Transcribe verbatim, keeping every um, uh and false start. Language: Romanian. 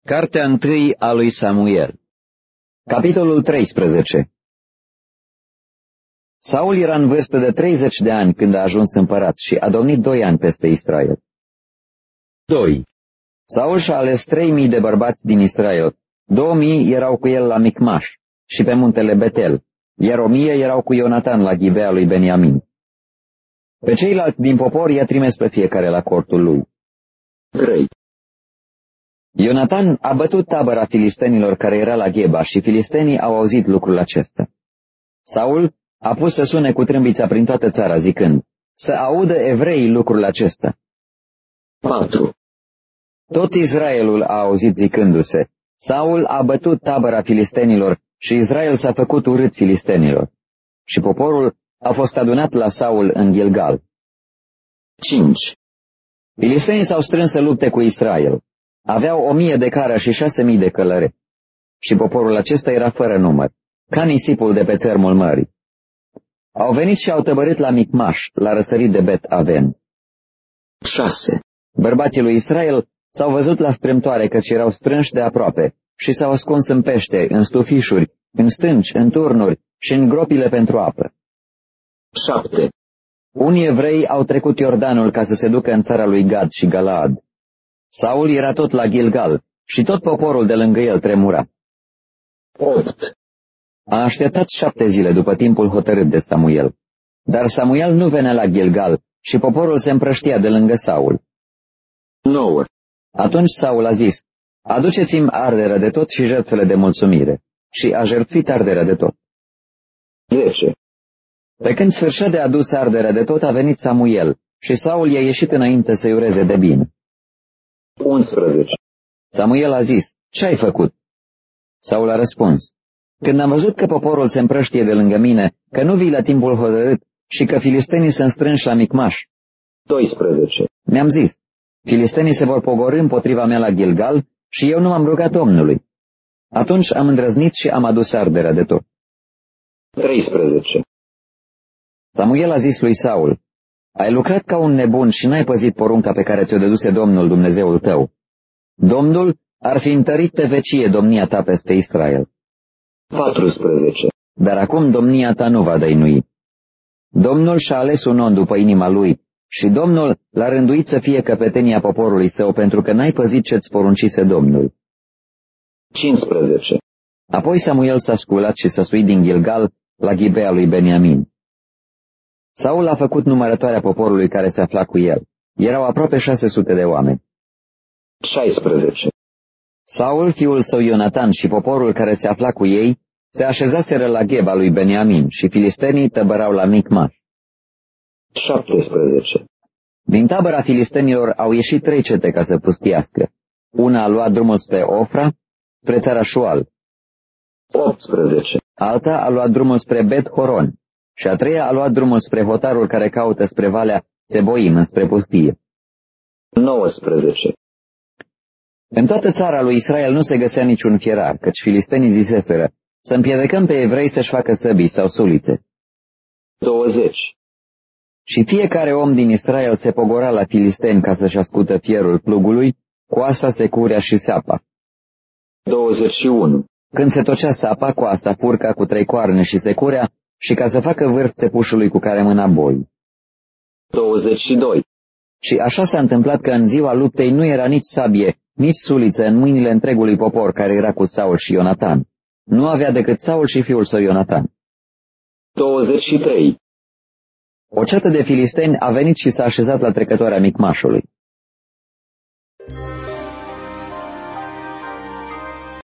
Cartea întâi a lui Samuel. Capitolul treisprezece. Saul era în vârstă de treizeci de ani când a ajuns împărat și a domnit doi ani peste Israel. doi. Saul și-a ales trei mii de bărbați din Israel, două mii erau cu el la Micmaș și pe muntele Betel, iar o mie erau cu Ionatan la Ghibea lui Beniamin. Pe ceilalți din popor i-a trimis pe fiecare la cortul lui. trei. Ionatan a bătut tabăra filistenilor care era la Gheba și filistenii au auzit lucrul acesta. Saul a pus să sune cu trâmbița prin toată țara, zicând, să audă evreii lucrul acesta. patru. Tot Israelul a auzit zicându-se, Saul a bătut tabăra filistenilor și Israel s-a făcut urât filistenilor. Și poporul a fost adunat la Saul în Gilgal. cinci. Filistenii s-au strâns să lupte cu Israel. Aveau o mie de cară și șase mii de călăre. Și poporul acesta era fără număr, ca nisipul de pe țărmul mării. Au venit și au tăbărit la Micmaș, la răsărit de Bet Aven. șase. Bărbații lui Israel s-au văzut la strâmtoare căci erau strânși de aproape și s-au ascuns în pește, în stufișuri, în stânci, în turnuri și în gropile pentru apă. șapte. Unii evrei au trecut Iordanul ca să se ducă în țara lui Gad și Galaad. Saul era tot la Gilgal și tot poporul de lângă el tremura. opt. A așteptat șapte zile după timpul hotărât de Samuel, dar Samuel nu venea la Gilgal și poporul se împrăștia de lângă Saul. nouă. Atunci Saul a zis, aduceți-mi arderea de tot și jertfele de mulțumire, și a jertfit arderea de tot. zece. Pe când sfârșea de adus arderea de tot, a venit Samuel și Saul i-a ieșit înainte să-i ureze de bine. unsprezece. Samuel a zis, ce ai făcut? Saul a răspuns, când am văzut că poporul se împrăștie de lângă mine, că nu vii la timpul hotărât și că filistenii se înstrânși la Micmaș. doisprezece. Mi-am zis, filistenii se vor pogorî împotriva mea la Gilgal și eu nu m-am rugat Domnului. Atunci am îndrăznit și am adus arderea de tot. treisprezece. Samuel a zis lui Saul, ai lucrat ca un nebun și n-ai păzit porunca pe care ți-o dăduse Domnul Dumnezeul tău. Domnul ar fi întărit pe vecie domnia ta peste Israel. paisprezece. Dar acum domnia ta nu va dăinui. Domnul și-a ales un om după inima lui și Domnul l-a rânduit să fie căpetenia poporului său pentru că n-ai păzit ce-ți poruncise Domnul. cincisprezece. Apoi Samuel s-a sculat și s-a suit din Gilgal la Ghibea lui Beniamin. Saul a făcut numărătoarea poporului care se afla cu el. Erau aproape șase sute de oameni. șaisprezece. Saul, fiul său Ionatan și poporul care se afla cu ei se așezaseră la Gheba lui Beniamin și filistenii tăbărau la Micmaș. șaptesprezece. Din tabăra filistenilor au ieșit trei cete ca să pustiască. Una a luat drumul spre Ofra, spre țara Șual. optsprezece. Alta a luat drumul spre Bet Horon și a treia a luat drumul spre hotarul care caută spre Valea Țeboim, spre pustie. nouăsprezece. În toată țara lui Israel nu se găsea niciun fierar, căci filistenii ziseseră, să împiedicăm pe evrei să-și facă săbii sau sulițe. douăzeci. Și fiecare om din Israel se pogora la filisteni ca să-și ascută fierul plugului, coasa, securea și sapa. douăzeci și unu. Când se tocea sapa, coasa, furca cu trei coarne și securea, și ca să facă vârf țepușului cu care mâna boi. douăzeci și doi. Și așa s-a întâmplat că în ziua luptei nu era nici sabie, nici suliță în mâinile întregului popor care era cu Saul și Ionatan. Nu avea decât Saul și fiul său Ionatan. douăzeci și trei. O ceată de filisteni a venit și s-a așezat la trecătoarea Micmașului.